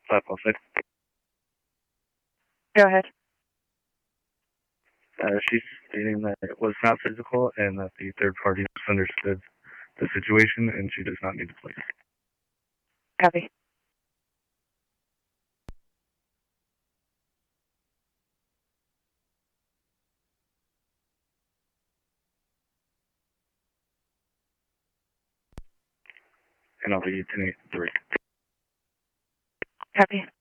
Flat Pulsate. Go ahead. She's stating that it was not physical and that the third party misunderstood the situation and she does not need the police. Copy. And I'll be 10-8-3. Copy.